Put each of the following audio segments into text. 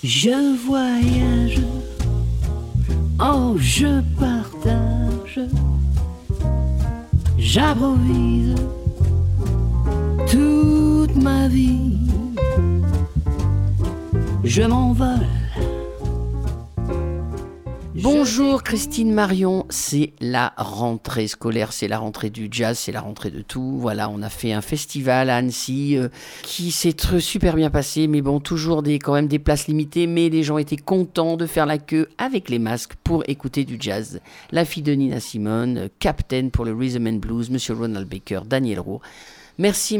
Je voyage, oh je partage, j'improvise toute ma vie, je m'envole. Bonjour Christine Marion, c'est la rentrée scolaire, c'est la rentrée du jazz, c'est la rentrée de tout. Voilà, on a fait un festival à Annecy qui s'est super bien passé, mais bon, toujours quand même des places limitées, mais les gens étaient contents de faire la queue avec les masques pour écouter du jazz. La fille de Nina Simone, Captain pour le Rhythm and Blues, Monsieur Ronald Baker, Daniel Rowe. Merci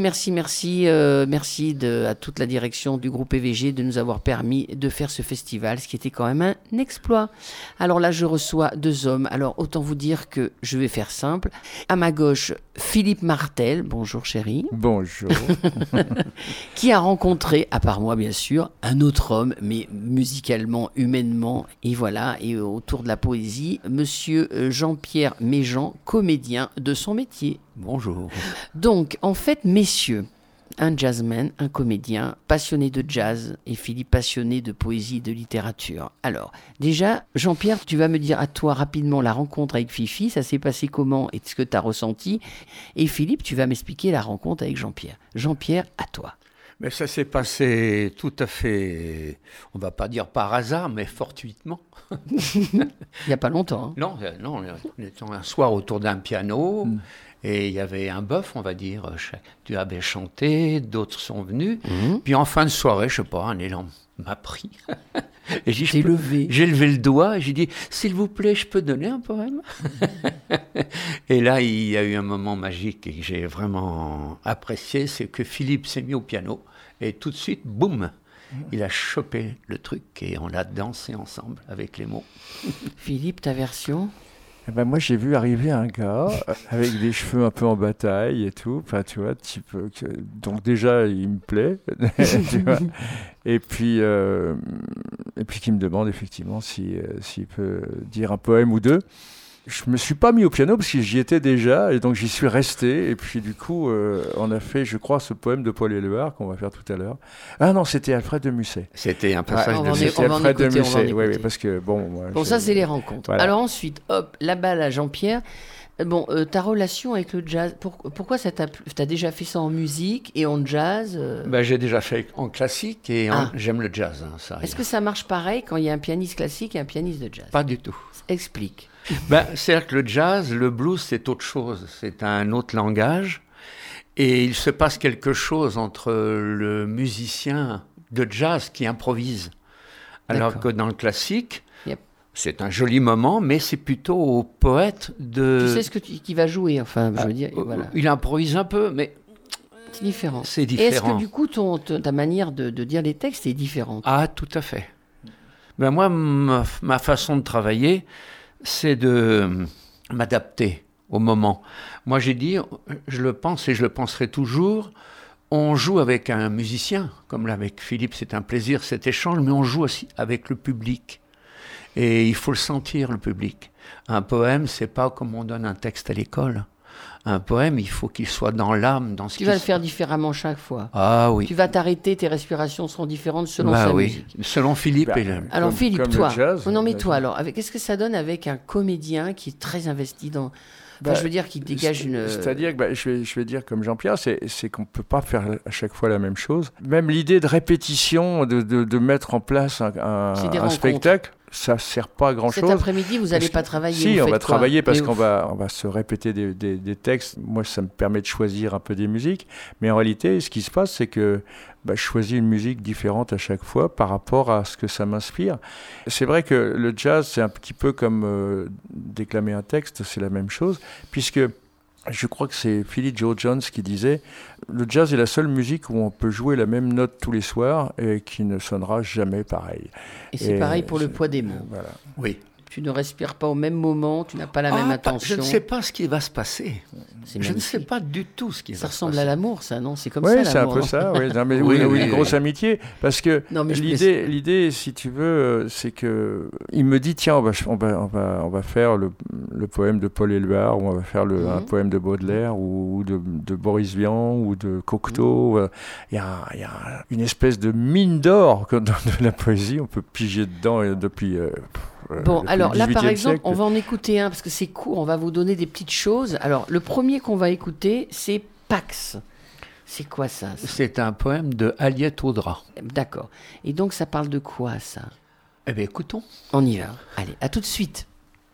à toute la direction du groupe EVG de nous avoir permis de faire ce festival, ce qui était quand même un exploit. Alors là, je reçois deux hommes. Alors autant vous dire que je vais faire simple. À ma gauche, Philippe Martel. Bonjour chérie. Bonjour. Qui a rencontré, à part moi bien sûr, un autre homme, mais musicalement, humainement, et voilà, et autour de la poésie, monsieur Jean-Pierre Méjean, comédien de son métier. Bonjour. Donc, en fait, messieurs, un jazzman, un comédien, passionné de jazz, et Philippe passionné de poésie et de littérature. Alors, déjà, Jean-Pierre, tu vas me dire à toi rapidement la rencontre avec Fifi, ça s'est passé comment et ce que tu as ressenti. Et Philippe, tu vas m'expliquer la rencontre avec Jean-Pierre. Jean-Pierre, à toi. Mais ça s'est passé tout à fait, on ne va pas dire par hasard, mais fortuitement. Il n'y a pas longtemps. Hein. Non, on était un soir autour d'un piano. Et il y avait un bœuf, on va dire. Tu avais chanté, d'autres sont venus. Puis en fin de soirée, je sais pas, un élan m'a pris. Et j'ai levé le doigt et j'ai dit, s'il vous plaît, je peux donner un poème. Et là, il y a eu un moment magique et que j'ai vraiment apprécié, c'est que Philippe s'est mis au piano et tout de suite, boum, il a chopé le truc et on l'a dansé ensemble avec les mots. Philippe, ta version ? Eh ben moi, j'ai vu arriver un gars avec des cheveux un peu en bataille et tout. Enfin, tu vois, donc déjà, il me plaît. Tu vois. Et puis qui me demande effectivement s'il peut dire un poème ou deux. Je me suis pas mis au piano parce que j'y étais déjà et donc j'y suis resté. Et puis du coup, on a fait, je crois, ce poème de Paul Éluard qu'on va faire tout à l'heure. Ah non, c'était Alfred de Musset. C'était un passage de Musset. C'était Alfred de Musset. Oui, parce que bon. Bon, ça c'est les rencontres. Voilà. Alors ensuite, hop, la balle à Jean-Pierre. Bon, ta relation avec le jazz, pourquoi ça t'a plu ? T'as déjà fait ça en musique et en jazz J'ai déjà fait en classique et j'aime le jazz. Hein, ça Est-ce que ça marche pareil quand il y a un pianiste classique et un pianiste de jazz ? Pas du tout. Explique. C'est-à-dire que le jazz, le blues, c'est autre chose. C'est un autre langage. Et il se passe quelque chose entre le musicien de jazz qui improvise. Alors que dans le classique, c'est un joli moment, mais c'est plutôt au poète de... Tu sais qui va jouer, enfin, je veux dire. Voilà. Il improvise un peu, mais... C'est différent. C'est différent. Et est-ce que du coup, ta manière de dire les textes est différente ? Ah, tout à fait. Moi, ma façon de travailler, c'est de m'adapter au moment. Moi, j'ai dit, je le pense et je le penserai toujours, on joue avec un musicien, comme là avec Philippe, c'est un plaisir cet échange, mais on joue aussi avec le public. Et il faut le sentir, le public. Un poème, c'est pas comme on donne un texte à l'école. Un poème, il faut qu'il soit dans l'âme, dans ce Tu vas le faire différemment chaque fois. Ah oui. Tu vas t'arrêter, tes respirations seront différentes selon sa musique. Selon Philippe. Alors Philippe, comme toi. Jazz, non mais toi alors, qu'est-ce que ça donne avec un comédien qui est très investi dans... je veux dire qu'il dégage une... C'est-à-dire que je vais dire comme Jean-Pierre, c'est qu'on ne peut pas faire à chaque fois la même chose. Même l'idée de répétition, de mettre en place un spectacle, ça ne sert pas à grand-chose. Cet après-midi, vous n'allez pas travailler. Si, on va travailler parce qu'on va se répéter des textes. Moi, ça me permet de choisir un peu des musiques. Mais en réalité, ce qui se passe, c'est que je choisis une musique différente à chaque fois par rapport à ce que ça m'inspire. C'est vrai que le jazz, c'est un petit peu comme déclamer un texte, c'est la même chose, puisque je crois que c'est Philly Joe Jones qui disait « Le jazz est la seule musique où on peut jouer la même note tous les soirs et qui ne sonnera jamais pareil. » Et c'est pareil pour le poids des mots. Voilà. Oui. tu ne respires pas au même moment, tu n'as pas la même attention. Je ne sais pas ce qui va se passer. Je ne sais pas du tout ce qui va se passer. Ça ressemble à l'amour, ça, non? C'est comme ça, l'amour. Oui, c'est un peu ça, oui. Non, mais oui, une grosse amitié. Parce que l'idée, si tu veux, c'est que il me dit, tiens, on va faire le poème de Paul Éluard, ou on va faire un poème de Baudelaire, ou de Boris Vian, ou de Cocteau. Il y a une espèce de mine d'or de la poésie. On peut piger dedans depuis... Bon, alors là, par exemple, siècle. on va en écouter un, parce que c'est court, on va vous donner des petites choses. Alors, le premier qu'on va écouter, c'est Pax. C'est quoi ça? C'est un poème de Aliette Audra. D'accord. Et donc, ça parle de quoi, ça? Eh bien, écoutons. On y va. Allez, à tout de suite.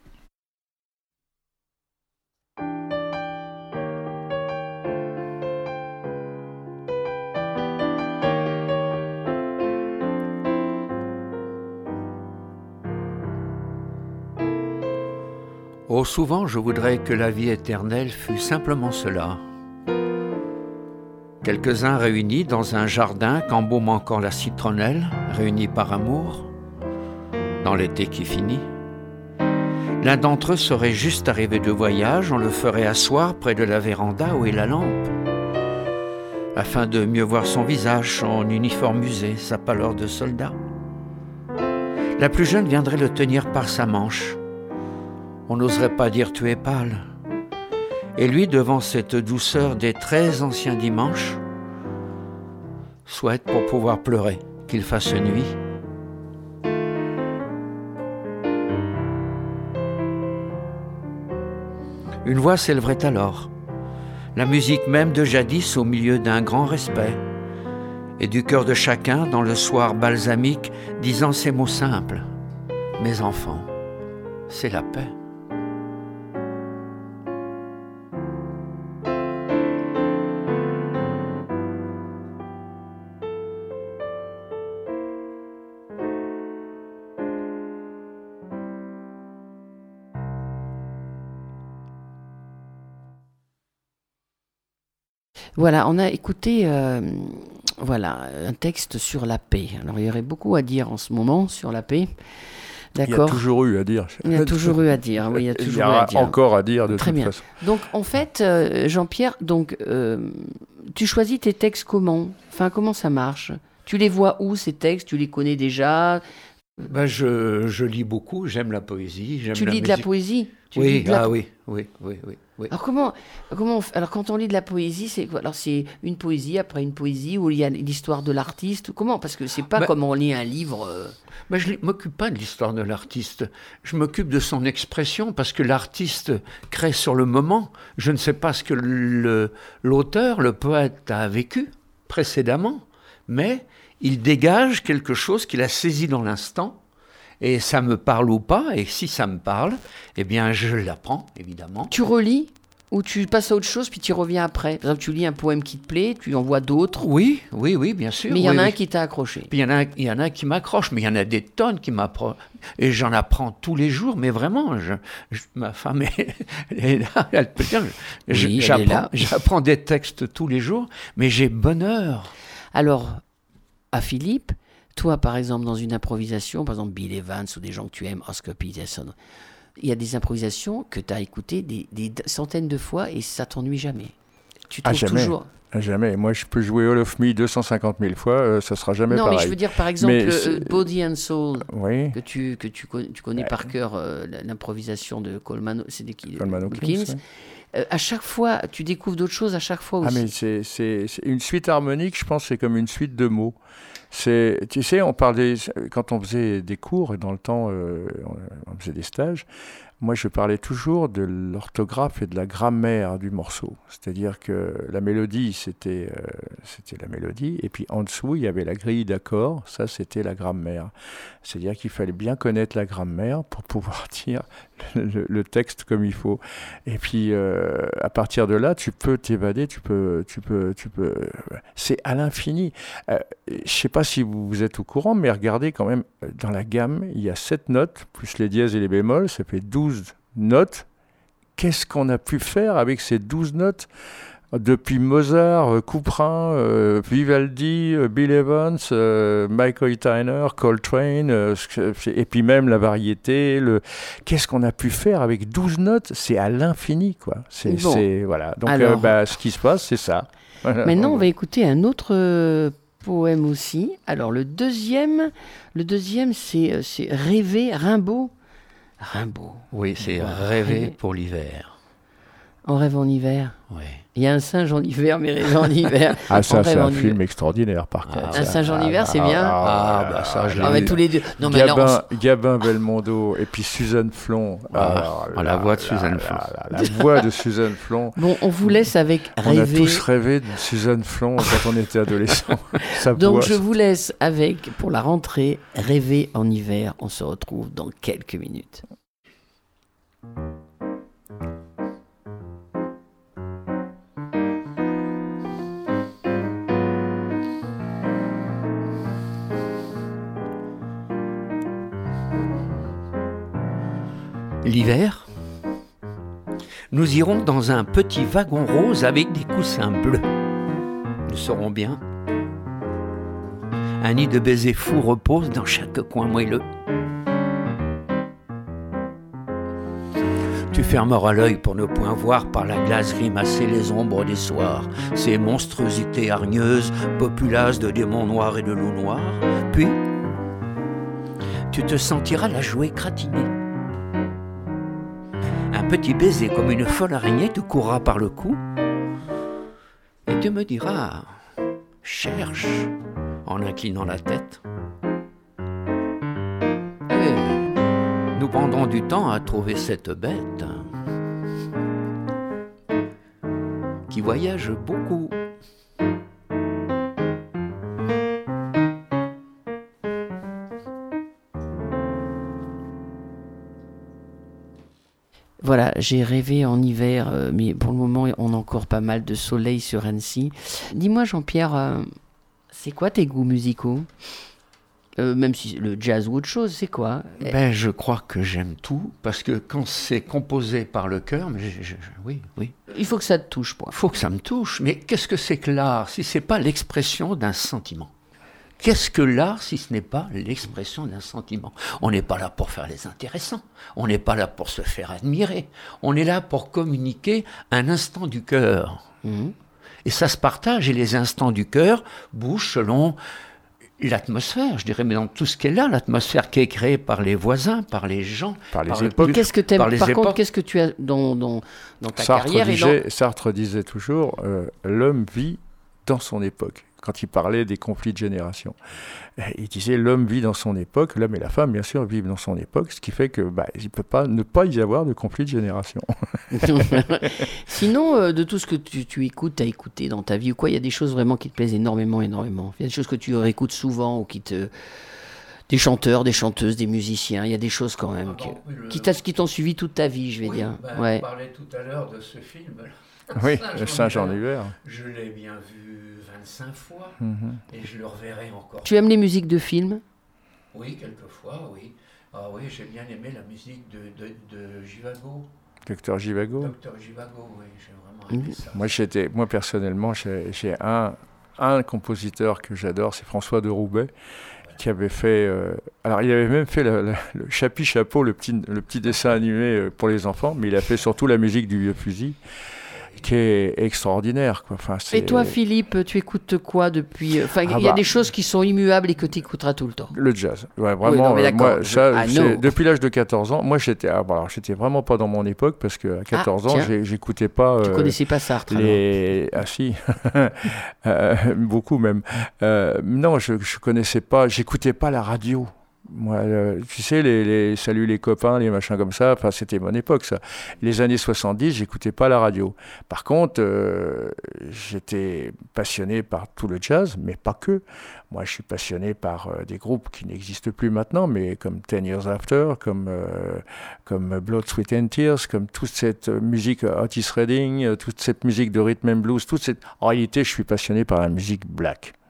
Oh, souvent, je voudrais que la vie éternelle fût simplement cela. Quelques-uns réunis dans un jardin qu'embaume encore la citronnelle, réunis par amour, dans l'été qui finit. L'un d'entre eux serait juste arrivé de voyage, on le ferait asseoir près de la véranda où est la lampe, afin de mieux voir son visage, son uniforme usé, sa pâleur de soldat. La plus jeune viendrait le tenir par sa manche. On n'oserait pas dire tu es pâle. Et lui, devant cette douceur des très anciens dimanches, souhaite pour pouvoir pleurer qu'il fasse nuit. Une voix s'élèverait alors, la musique même de jadis au milieu d'un grand respect, et du cœur de chacun dans le soir balsamique, disant ces mots simples, mes enfants, c'est la paix. Voilà, on a écouté un texte sur la paix. Alors, il y aurait beaucoup à dire en ce moment sur la paix. D'accord. Il y a toujours eu à dire. Il y a toujours eu à dire, oui, il y a toujours eu à dire. Encore à dire de Très toute bien. façon. Donc, en fait, Jean-Pierre, tu choisis tes textes comment? Enfin, comment ça marche? Tu les vois où, ces textes? Tu les connais déjà? Je lis beaucoup, j'aime la poésie, j'aime tu la lis musique. De la poésie? Oui, oui. Alors quand on lit de la poésie, c'est quoi? Alors c'est une poésie après une poésie où il y a l'histoire de l'artiste. Comment? Parce que c'est pas comme on lit un livre. Je ne m'occupe pas de l'histoire de l'artiste. Je m'occupe de son expression parce que l'artiste crée sur le moment. Je ne sais pas ce que l'auteur, le poète a vécu précédemment, mais il dégage quelque chose qu'il a saisi dans l'instant. Et ça me parle ou pas, et si ça me parle, eh bien je l'apprends, évidemment. Tu relis ou tu passes à autre chose puis tu reviens après? Par exemple, tu lis un poème qui te plaît, tu en vois d'autres? Oui, bien sûr. Mais il y en a un qui t'a accroché. Puis il y en a qui m'accrochent, mais il y en a des tonnes qui m'approchent. Et j'en apprends tous les jours, mais vraiment, ma femme est là, elle peut dire, j'apprends des textes tous les jours, mais j'ai bonheur. Alors, à Philippe, toi, par exemple, dans une improvisation, par exemple Bill Evans ou des gens que tu aimes, Oscar Peterson, il y a des improvisations que tu as écoutées des centaines de fois et ça t'ennuie jamais. Tu trouves jamais. toujours... Jamais. Moi, je peux jouer All of Me 250 000 fois, ça sera jamais pareil. Non, mais je veux dire, par exemple, Body and Soul, oui. que tu connais par cœur, l'improvisation de Coleman Hawkins. À chaque fois, tu découvres d'autres choses à chaque fois aussi. Ah, mais c'est une suite harmonique, je pense, c'est comme une suite de mots. Tu sais, quand on faisait des cours, et dans le temps, on faisait des stages, moi, je parlais toujours de l'orthographe et de la grammaire du morceau. C'est-à-dire que la mélodie, c'était la mélodie, et puis en dessous, il y avait la grille d'accords, ça, c'était la grammaire. C'est-à-dire qu'il fallait bien connaître la grammaire pour pouvoir dire le texte comme il faut. Et puis, à partir de là, tu peux t'évader, tu peux c'est à l'infini. Je ne sais pas si vous êtes au courant, mais regardez quand même, dans la gamme, il y a 7 notes, plus les dièses et les bémols, ça fait 12 notes. Qu'est-ce qu'on a pu faire avec ces 12 notes Depuis Mozart, Couperin, Vivaldi, Bill Evans, Michael Tyner, Coltrane, et puis même la variété. Qu'est-ce qu'on a pu faire avec 12 notes? C'est à l'infini, quoi. Voilà. Donc, Alors, ce qui se passe, c'est ça. maintenant, on va écouter un autre poème aussi. Alors, le deuxième, c'est Rêver, Rimbaud. Rimbaud. Oui, c'est Rêver pour l'hiver. On rêve en hiver. Oui. Il y a un singe en hiver, mais rêve en hiver. Ah, ça, On c'est rêve un en film hiver. extraordinaire, par contre. Un singe en hiver, c'est bien. Ça, je l'ai mais vu. tous les deux. Non, mais là, Gabin Belmondo et puis Suzanne Flon. La voix de Suzanne Flon. La voix de Suzanne Flon. Bon, on vous laisse avec On a Rêver. tous rêvé de Suzanne Flon quand on était adolescent. Sa Donc, voix, je vous laisse avec, pour la rentrée, Rêver en hiver. On se retrouve dans quelques minutes. L'hiver, nous irons dans un petit wagon rose avec des coussins bleus. Nous serons bien. Un nid de baisers fous repose dans chaque coin moelleux. Tu fermeras l'œil pour ne point voir par la glace grimacer les ombres des soirs, ces monstruosités hargneuses, populaces de démons noirs et de loups noirs. Puis, tu te sentiras la jouer gratinée. Un petit baiser comme une folle araignée te courra par le cou et tu me diras « Cherche » en inclinant la tête. Et nous prendrons du temps à trouver cette bête qui voyage beaucoup. Voilà, j'ai rêvé en hiver, mais pour le moment, on a encore pas mal de soleil sur Annecy. Dis-moi, Jean-Pierre, c'est quoi tes goûts musicaux? Même si le jazz ou autre chose, c'est quoi? Je crois que j'aime tout, parce que quand c'est composé par le cœur, oui. Il faut que ça te touche, point. Il faut que ça me touche. Mais qu'est-ce que c'est que l'art si ce n'est pas l'expression d'un sentiment? Qu'est-ce que l'art si ce n'est pas l'expression d'un sentiment? On n'est pas là pour faire les intéressants, on n'est pas là pour se faire admirer, on est là pour communiquer un instant du cœur. Et ça se partage, et les instants du cœur bougent selon l'atmosphère, je dirais, mais dans tout ce qui est là, l'atmosphère qui est créée par les voisins, par les gens, par les époques. Qu'est-ce que tu aimes? Par les Par contre, époques. qu'est-ce que tu as dans ta Sartre carrière Sartre disait toujours l'homme vit dans son époque. Quand il parlait des conflits de génération, il disait l'homme vit dans son époque, l'homme et la femme bien sûr vivent dans son époque, ce qui fait que il peut pas ne pas y avoir de conflit de génération. Sinon, de tout ce que tu écoutes, t'as écouté dans ta vie ou quoi, il y a des choses vraiment qui te plaisent énormément. Il y a des choses que tu réécoutes souvent ou des chanteurs, des chanteuses, des musiciens. Il y a des choses quand même qui t'ont suivi toute ta vie, je vais dire. On parlait tout à l'heure de ce film. Oui, le singe en hiver. Je l'ai bien vu 25 fois et je le reverrai encore. Tu aimes les musiques de films? Oui, quelquefois, oui. Ah oui, j'ai bien aimé la musique de Givago. Docteur Givago. Docteur Givago, oui, j'ai vraiment aimé ça. Moi personnellement, j'ai un compositeur que j'adore, c'est François de Roubaix, qui avait fait... alors, il avait même fait le Chapi Chapeau, le petit dessin animé pour les enfants, mais il a fait surtout la musique du Vieux Fusil, qui est extraordinaire, quoi. Enfin, Et toi, Philippe, tu écoutes quoi depuis... il y a des choses qui sont immuables et que tu écouteras tout le temps. Le jazz, ouais, vraiment. Oui, non, mais d'accord. Depuis l'âge de 14 ans, moi j'étais vraiment pas dans mon époque, parce qu'à 14 ans, j'écoutais pas... Tu connaissais pas Sartre, Ah si, beaucoup même. Non, je connaissais pas, j'écoutais pas la radio. Moi, tu sais, les salut les copains, les machins comme ça, enfin, c'était mon époque, ça. Les années 70, j'écoutais pas la radio. Par contre, j'étais passionné par tout le jazz, mais pas que. Moi, je suis passionné par des groupes qui n'existent plus maintenant, mais comme 10 Years After, comme Blood, Sweat and Tears, comme toute cette musique Otis Redding, toute cette musique de rhythm and blues, En réalité, je suis passionné par la musique black.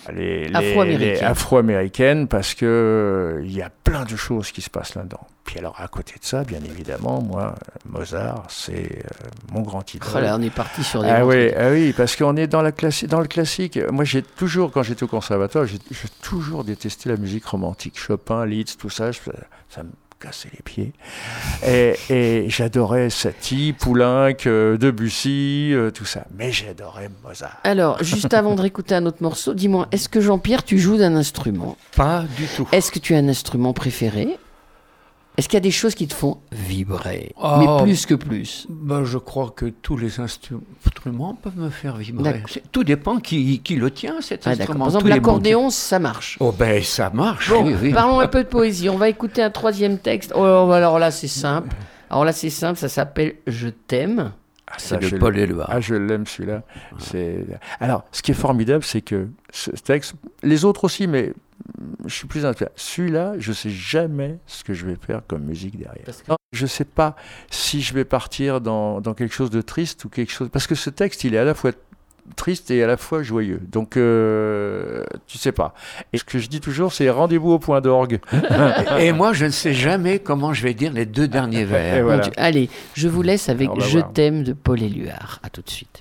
Afro-américaines. les afro-américaines, parce que il y a plein de choses qui se passent là-dedans. Puis alors, à côté de ça, bien évidemment, moi, Mozart, c'est mon grand idole. Oh là, on est parti sur des Oui, parce qu'on est dans le classique. Moi, quand j'étais au conservatoire, j'ai toujours détesté la musique romantique. Chopin, Liszt, tout ça, ça me cassait les pieds. Et j'adorais Satie, Poulenc, Debussy, tout ça. Mais j'adorais Mozart. Alors, juste avant de réécouter un autre morceau, dis-moi, est-ce que Jean-Pierre, tu joues d'un instrument ? Pas du tout. Est-ce que tu as un instrument préféré ? Est-ce qu'il y a des choses qui te font vibrer ? Oh, mais plus que plus. Je crois que tous les instruments peuvent me faire vibrer. D'accord. Tout dépend qui le tient, cet Ah, d'accord. instrument. Par exemple, Tous les l'accordéon, ça marche. Oh ben, ça marche. Bon, oui. parlons un peu de poésie. On va écouter un troisième texte. Oh, alors là, c'est simple. Ça s'appelle « Je t'aime ». C'est de Paul Éluard. Ah, je l'aime celui-là. Alors, ce qui est formidable, c'est que ce texte, les autres aussi, mais je suis plus intéressé. Celui-là, je ne sais jamais ce que je vais faire comme musique derrière. Je ne sais pas si je vais partir dans quelque chose de triste ou quelque chose... Parce que ce texte, il est à la fois triste et à la fois joyeux. Donc, tu sais pas. Et ce que je dis toujours, c'est rendez-vous au point d'orgue. Et moi, je ne sais jamais comment je vais dire les deux derniers vers. Et voilà. Allez, je vous laisse avec On va Je voir. t'aime de Paul Éluard. À tout de suite.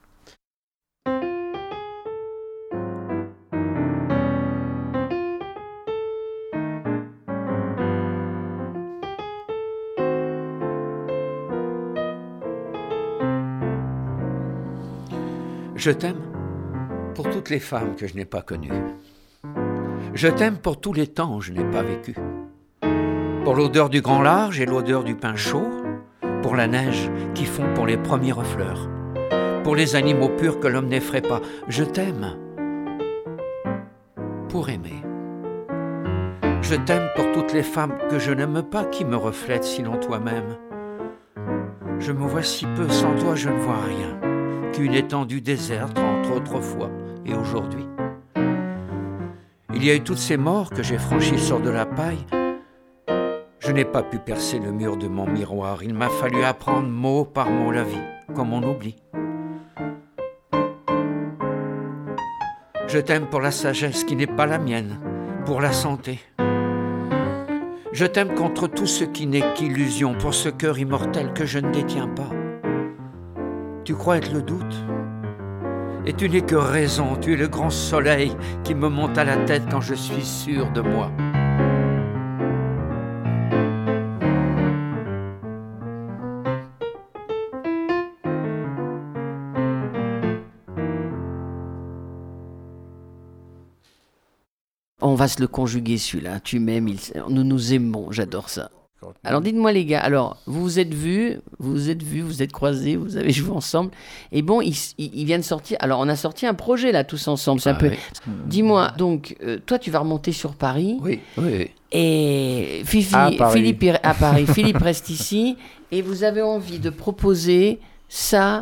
Je t'aime pour toutes les femmes que je n'ai pas connues. Je t'aime pour tous les temps où je n'ai pas vécu. Pour l'odeur du grand large et l'odeur du pain chaud. Pour la neige qui fond pour les premières fleurs. Pour les animaux purs que l'homme n'effraie pas. Je t'aime pour aimer. Je t'aime pour toutes les femmes que je n'aime pas qui me reflètent sinon toi-même. Je me vois si peu, sans toi je ne vois rien. Qu'une étendue déserte entre autrefois et aujourd'hui. Il y a eu toutes ces morts que j'ai franchies sur de la paille. Je n'ai pas pu percer le mur de mon miroir. Il m'a fallu apprendre mot par mot la vie, comme on oublie. Je t'aime pour la sagesse qui n'est pas la mienne, pour la santé. Je t'aime contre tout ce qui n'est qu'illusion, pour ce cœur immortel que je ne détiens pas. Tu crois être le doute, et tu n'es que raison, tu es le grand soleil qui me monte à la tête quand je suis sûr de moi. On va se le conjuguer celui-là. Tu m'aimes, nous nous aimons. J'adore ça. Alors dites-moi les gars, alors vous vous êtes croisés, vous avez joué ensemble. Et bon, il vient de sortir. Alors on a sorti un projet là tous ensemble. C'est un peu. Oui. Dis-moi donc, toi tu vas remonter sur Paris. Oui. Et À Paris. Philippe reste ici. Et vous avez envie de proposer ça.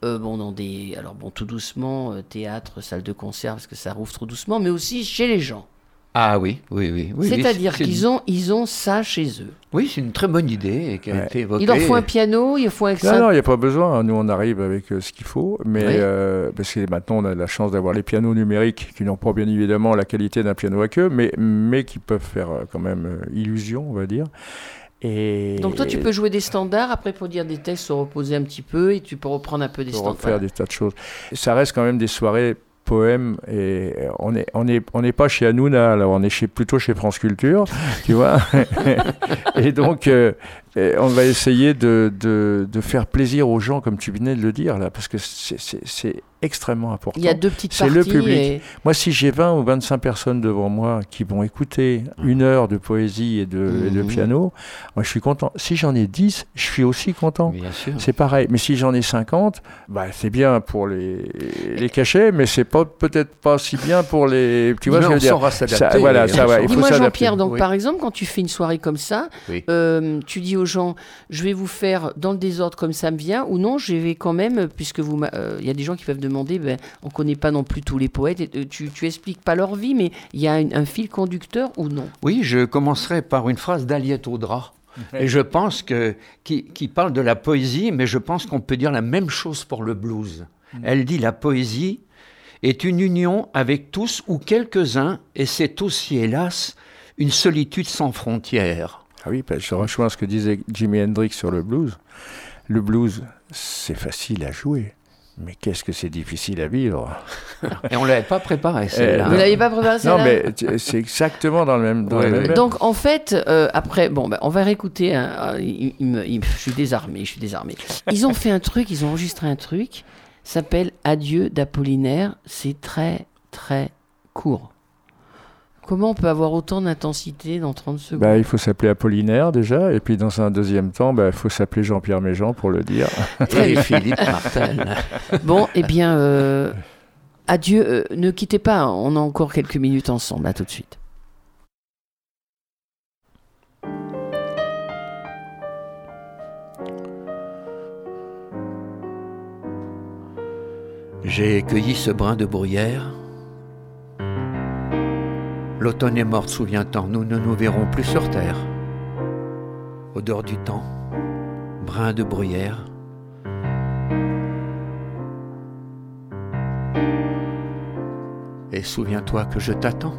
Tout doucement, théâtre, salle de concert, parce que ça rouvre trop doucement, mais aussi chez les gens. Ah oui. C'est-à-dire qu'ils ont ça chez eux. Oui, c'est une très bonne idée qui a été évoquée. Il leur faut un piano, il leur faut un Non, il n'y a pas besoin. Nous, on arrive avec ce qu'il faut. Mais parce que maintenant, on a la chance d'avoir les pianos numériques qui n'ont pas bien évidemment la qualité d'un piano à queue, mais qui peuvent faire quand même illusion, on va dire. Donc toi, tu peux jouer des standards, après pour dire des textes, se reposer un petit peu, et tu peux reprendre un peu des standards. Faire des tas de choses. Ça reste quand même des soirées poèmes, et on n'est pas chez Hanouna, alors on est plutôt chez France Culture, tu vois. Et donc on va essayer de faire plaisir aux gens, comme tu venais de le dire là, parce que c'est extrêmement important. Il y a deux petites c'est parties. Le public. Moi, si j'ai 20 ou 25 personnes devant moi qui vont écouter 1 heure de poésie et de piano, moi je suis content. Si j'en ai 10, je suis aussi content. Bien sûr. C'est pareil. Mais si j'en ai 50, c'est bien pour les cachets, mais c'est peut-être pas si bien pour les... Tu vois, mais je veux on dire. saura s'adapter. Voilà, ça va. Il faut Dis-moi s'adapter. Jean-Pierre, donc Oui. par exemple, quand tu fais une soirée comme ça, Oui. tu dis aux gens, je vais vous faire dans le désordre comme ça me vient, ou non, je vais quand même, puisque il y a des gens qui peuvent demander, on connaît pas non plus tous les poètes, et tu expliques pas leur vie, mais il y a un fil conducteur ou non? Oui, je commencerai par une phrase d'Aliette Audra. Et je pense qui parle de la poésie, mais je pense qu'on peut dire la même chose pour le blues. Elle dit la poésie est une union avec tous ou quelques-uns, et c'est aussi, hélas, une solitude sans frontières. Ah oui, je rejoins ce que disait Jimi Hendrix sur le blues. Le blues, c'est facile à jouer, mais qu'est-ce que c'est difficile à vivre. Et on ne l'avait pas préparé, celle-là. Vous l'avez pas préparé celle-là? Non, mais c'est exactement dans le même... Ouais, ouais. Donc en fait, après, on va réécouter. Je suis désarmé. Ils ont fait un truc, ils ont enregistré un truc, s'appelle Adieu d'Apollinaire. C'est très, très court. Comment on peut avoir autant d'intensité dans 30 secondes? Il faut s'appeler Apollinaire déjà, et puis dans un deuxième temps, il faut s'appeler Jean-Pierre Méjean pour le dire. Et Philippe Martel. Bon, eh bien, adieu. Ne quittez pas, on a encore quelques minutes ensemble. À tout de suite. J'ai cueilli ce brin de bruyère. L'automne est morte, souviens-t'en, nous ne nous verrons plus sur terre. Odeur du temps, brin de bruyère. Et souviens-toi que je t'attends.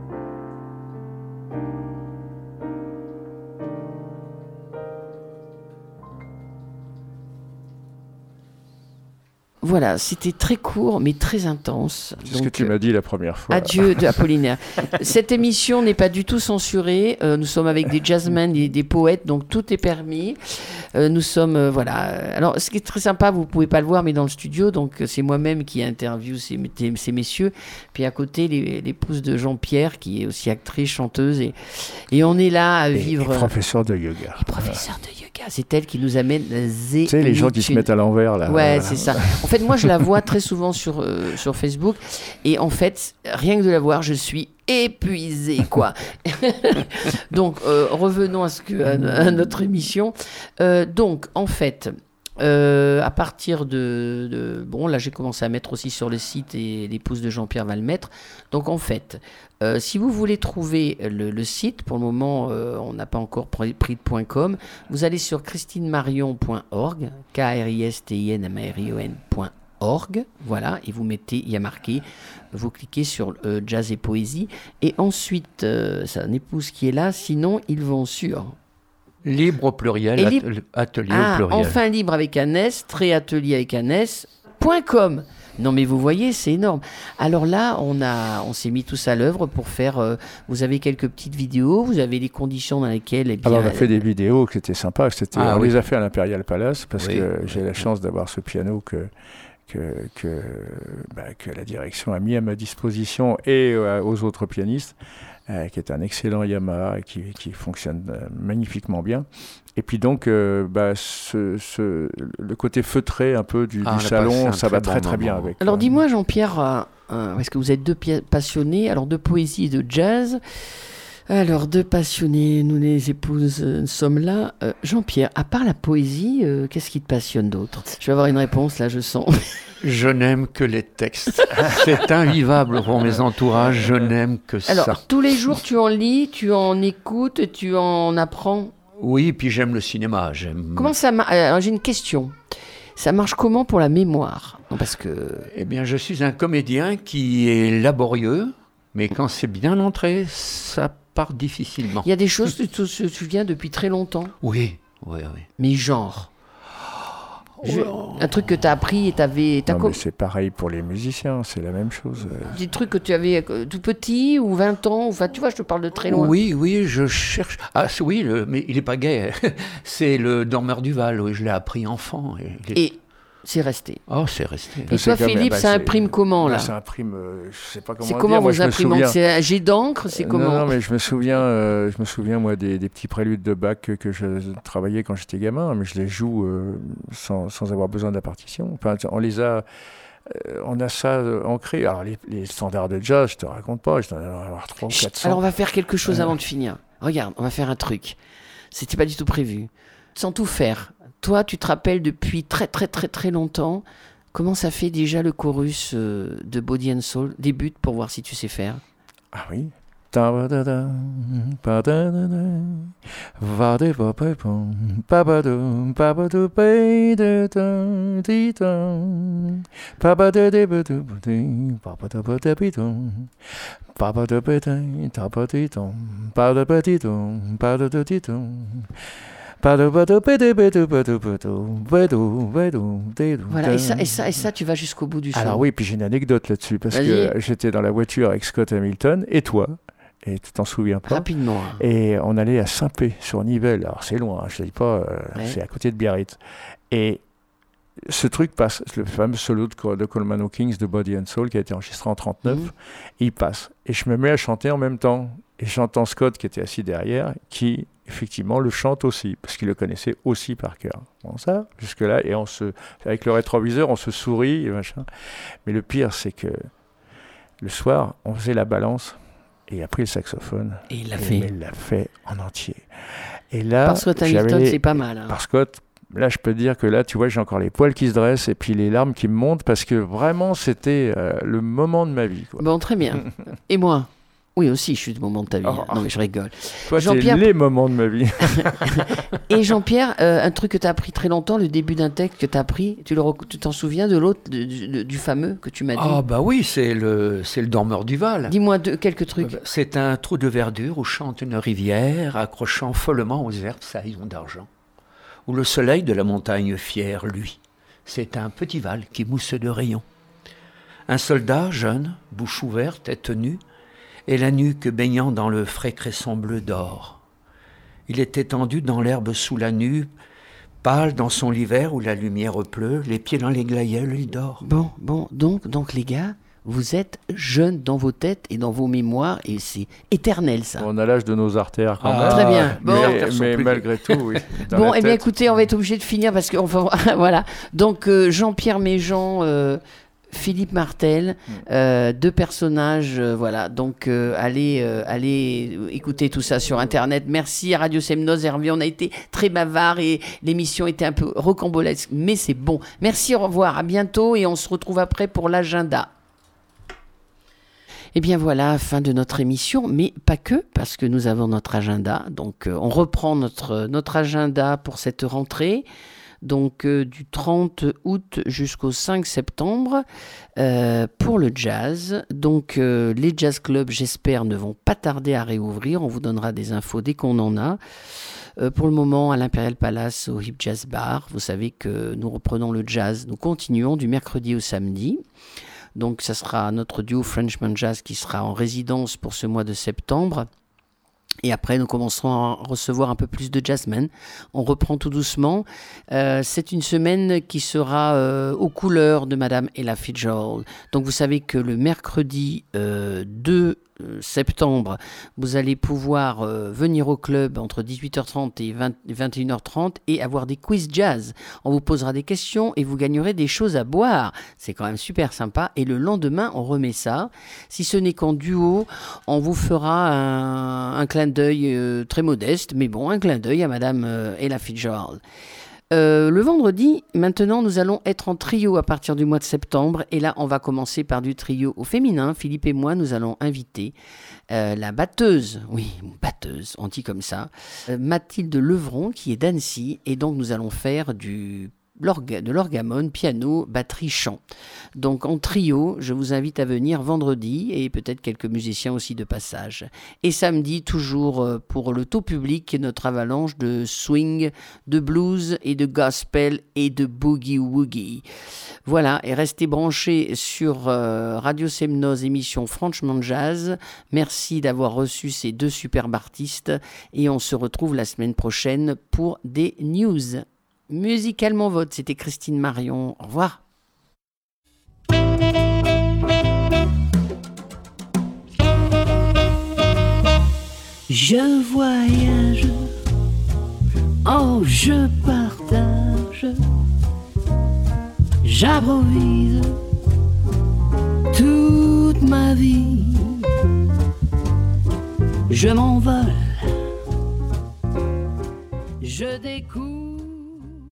Voilà, c'était très court mais très intense. C'est ce que tu m'as dit la première fois. Adieu de Apollinaire. Cette émission n'est pas du tout censurée. Nous sommes avec des jazzmen, des poètes, donc tout est permis. Nous sommes, voilà. Alors, ce qui est très sympa, vous ne pouvez pas le voir, mais dans le studio, donc c'est moi-même qui interviewe ces messieurs. Puis à côté, l'épouse de Jean-Pierre, qui est aussi actrice, chanteuse. Et on est là à vivre... Et professeur de yoga. Professeur de yoga. C'est elle qui nous amène zénitude. Tu sais, les gens qui se mettent à l'envers, là. Ouais, c'est ça. En fait, moi, je la vois très souvent sur Facebook. Et en fait, rien que de la voir, je suis épuisé, quoi. Donc, revenons à notre émission. Donc, en fait, à partir de... Bon, là, j'ai commencé à mettre aussi sur le site et l'épouse de Jean-Pierre va le mettre. Donc, en fait... si vous voulez trouver le site, pour le moment, on n'a pas encore pris de .com, vous allez sur christinemarion.org, KRISTINMARION.org, voilà, et vous mettez, il y a marqué, vous cliquez sur Jazz et Poésie, et ensuite, c'est un épouse qui est là, sinon ils vont sur... Libre au pluriel, atelier au pluriel. Enfin libre avec un S, atelier avec un S.com. Non mais vous voyez, c'est énorme. Alors là, on s'est mis tous à l'œuvre pour faire... vous avez quelques petites vidéos, vous avez les conditions dans lesquelles... Alors on a fait des vidéos qui étaient sympas. On les a fait à l'Imperial Palace parce que j'ai la chance d'avoir ce piano que la direction a mis à ma disposition et aux autres pianistes, qui est un excellent Yamaha et qui fonctionne magnifiquement bien. Et puis donc, le côté feutré un peu du salon, ça va très bien avec. Alors dis-moi Jean-Pierre, parce que vous êtes deux passionnés, alors de poésie et de jazz. Alors deux passionnés, nous les épouses sommes là. Jean-Pierre, à part la poésie, qu'est-ce qui te passionne d'autre? Je vais avoir une réponse là, je sens. Je n'aime que les textes. C'est invivable pour mes entourages, je n'aime que ça. Alors tous les jours tu en lis, tu en écoutes, tu en apprends? Oui, puis j'aime le cinéma. Comment ça marche? J'ai une question. Ça marche comment pour la mémoire? Non, parce que... Eh bien, je suis un comédien qui est laborieux, mais quand c'est bien entré, ça part difficilement. Il y a des choses que tu te souviens depuis très longtemps? Oui. Mais genre un truc que tu as appris et mais c'est pareil pour les musiciens, c'est la même chose. Des trucs que tu avais tout petit ou 20 ans, enfin tu vois, je te parle de très loin. Oui, je cherche. Ah oui, mais il est pas gai. C'est le Dormeur du Val, oui, je l'ai appris enfant. Et c'est resté. Oh, c'est resté. Et toi, Philippe, ça imprime comment, là? Ça imprime, je sais pas comment dire. C'est comment vos imprimantes? C'est un jet d'encre? C'est comment? Non, mais je me souviens, moi, des petits préludes de Bach que je travaillais quand j'étais gamin, mais je les joue sans avoir besoin de la partition. Enfin, on a ça ancré. Alors, les standards de jazz, je te raconte pas, je dois en avoir 300 ou 400. Alors, on va faire quelque chose avant de finir. Regarde, on va faire un truc. C'était pas du tout prévu. Sans tout faire. Toi, tu te rappelles depuis très très très très longtemps comment ça fait déjà le chorus de Body and Soul? Débute pour voir si tu sais faire. Ah oui. Voilà, et ça, tu vas jusqu'au bout du son. Alors oui, puis j'ai une anecdote là-dessus, parce que j'étais dans la voiture avec Scott Hamilton et toi, et tu t'en souviens pas. Rapidement. Et on allait à Saint-Pé, sur Nivelles. Alors c'est loin, je ne dis pas, c'est à côté de Biarritz. Et ce truc passe, le fameux solo de Coleman Hawkins de Body and Soul qui a été enregistré en 1939, il passe. Et je me mets à chanter en même temps. Et j'entends Scott qui était assis derrière, qui effectivement le chante aussi, parce qu'il le connaissait aussi par cœur. Bon, ça, jusque-là, et avec le rétroviseur, on se sourit, et machin. Mais le pire, c'est que le soir, on faisait la balance, et il a pris le saxophone. Et il l'a fait. Il l'a fait en entier. Et là, par Scott Hamilton, c'est pas mal. Hein. Par Scott, là, je peux te dire que là, tu vois, j'ai encore les poils qui se dressent, et puis les larmes qui me montent, parce que vraiment, c'était le moment de ma vie, quoi. Bon, très bien. Et moi ? Oui, aussi, je suis le moment de ta vie. Non, mais je rigole. Toi, c'est les moments de ma vie. Et Jean-Pierre, un truc que tu as appris très longtemps, le début d'un texte que tu as appris, tu t'en souviens de l'autre, du fameux que tu m'as dit? Ah, bah oui, c'est le dormeur du Val. Dis-moi quelques trucs. C'est un trou de verdure où chante une rivière, accrochant follement aux herbes saillons d'argent. Où le soleil de la montagne fière, lui, c'est un petit Val qui mousse de rayons. Un soldat jeune, bouche ouverte, tête nue, et la nuque baignant dans le frais cresson bleu d'or. Il est étendu dans l'herbe sous la nue, pâle dans son lit vert où la lumière pleut, les pieds dans les glaïeuls, il dort. Bon, donc les gars, vous êtes jeunes dans vos têtes et dans vos mémoires, et c'est éternel, ça. On a l'âge de nos artères quand même. Très bien. Bon. Mais malgré tout, oui. Bon, eh bien écoutez, on va être obligé de finir parce que voilà. Donc Jean-Pierre Méjean, Philippe Martel, deux personnages, voilà. Donc allez écouter tout ça sur Internet. Merci à Radio Semnoz, Hervé. On a été très bavards et l'émission était un peu rocambolesque, mais c'est bon. Merci, au revoir, à bientôt et on se retrouve après pour l'agenda. Eh bien voilà, fin de notre émission, mais pas que, parce que nous avons notre agenda. Donc on reprend notre agenda pour cette rentrée. Donc du 30 août jusqu'au 5 septembre pour le jazz. Donc les jazz clubs, j'espère, ne vont pas tarder à réouvrir. On vous donnera des infos dès qu'on en a. Pour le moment, à l'Imperial Palace, au Hip Jazz Bar, vous savez que nous reprenons le jazz. Nous continuons du mercredi au samedi. Donc ça sera notre duo Frenchman Jazz qui sera en résidence pour ce mois de septembre. Et après, nous commencerons à recevoir un peu plus de jazzmen. On reprend tout doucement. C'est une semaine qui sera aux couleurs de Madame Ella Fitzgerald. Donc, vous savez que le mercredi 2 septembre, vous allez pouvoir venir au club entre 18h30 et 21h30 et avoir des quiz jazz. On vous posera des questions et vous gagnerez des choses à boire. C'est quand même super sympa. Et le lendemain, on remet ça. Si ce n'est qu'en duo, on vous fera un clin d'œil très modeste, mais bon, un clin d'œil à Madame Ella Fitzgerald. Le vendredi, maintenant, nous allons être en trio à partir du mois de septembre. Et là, on va commencer par du trio au féminin. Philippe et moi, nous allons inviter la batteuse, on dit comme ça, Mathilde Levron, qui est d'Annecy. Et donc, nous allons faire de l'orgamone, piano, batterie, chant. Donc en trio, je vous invite à venir vendredi et peut-être quelques musiciens aussi de passage. Et samedi, toujours pour le taux public, notre avalanche de swing, de blues et de gospel et de boogie-woogie. Voilà, et restez branchés sur Radio Semnoz, émission Franchement Jazz. Merci d'avoir reçu ces deux superbes artistes et on se retrouve la semaine prochaine pour des news. Musicalement vote, c'était Christine Marion. Au revoir. Je voyage, oh je partage, j'improvise toute ma vie. Je m'envole, je découvre.